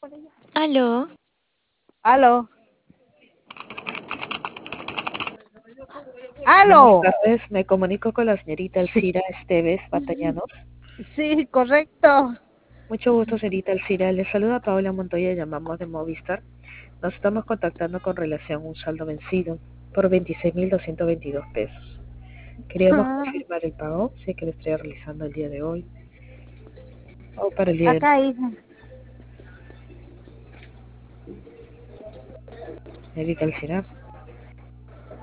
Aló, Aló, Buenas aló. tardes, me comunico con la señorita Elcira Esteves Batañanos. Sí, correcto. Mucho gusto, señorita Elcira. Le saluda Paola Montoya, llamamos de Movistar. Nos estamos contactando con relación a un saldo vencido por 26.222 pesos. Queríamos Ah, confirmar el pago, si es que lo estoy realizando el día de hoy o para el día de acá, mañana. hija. Señorita Elcira.